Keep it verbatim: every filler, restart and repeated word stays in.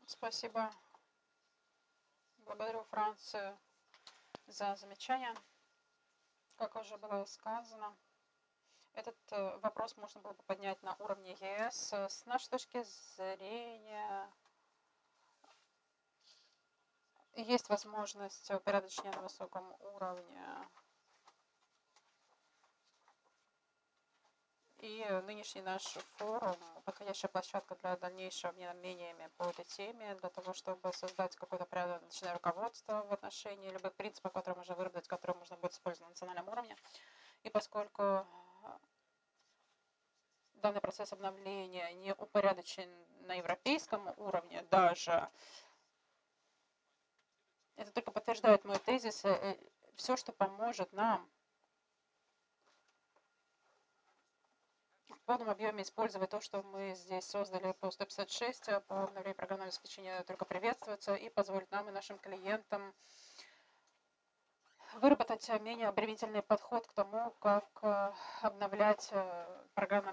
Спасибо. Благодарю Францию за замечание. Как уже было сказано, этот вопрос можно было бы поднять на уровне ЕС. С нашей точки зрения, есть возможность упорядочения на высоком уровне. И нынешний наш форум – подходящая площадка для дальнейшего обмена мнениями по этой теме, для того, чтобы создать какое-то порядочное руководство в отношении любых принципов, которые можно выработать, которые можно будет использовать на национальном уровне. И поскольку данный процесс обновления не упорядочен на европейском уровне даже, это только подтверждает мой тезис. Все, что поможет нам в полном объеме использовать то, что мы здесь создали по сто пятьдесят шесть, по обновлению программного обеспечения, только приветствуется и позволит нам и нашим клиентам выработать менее обременительный подход к тому, как обновлять программное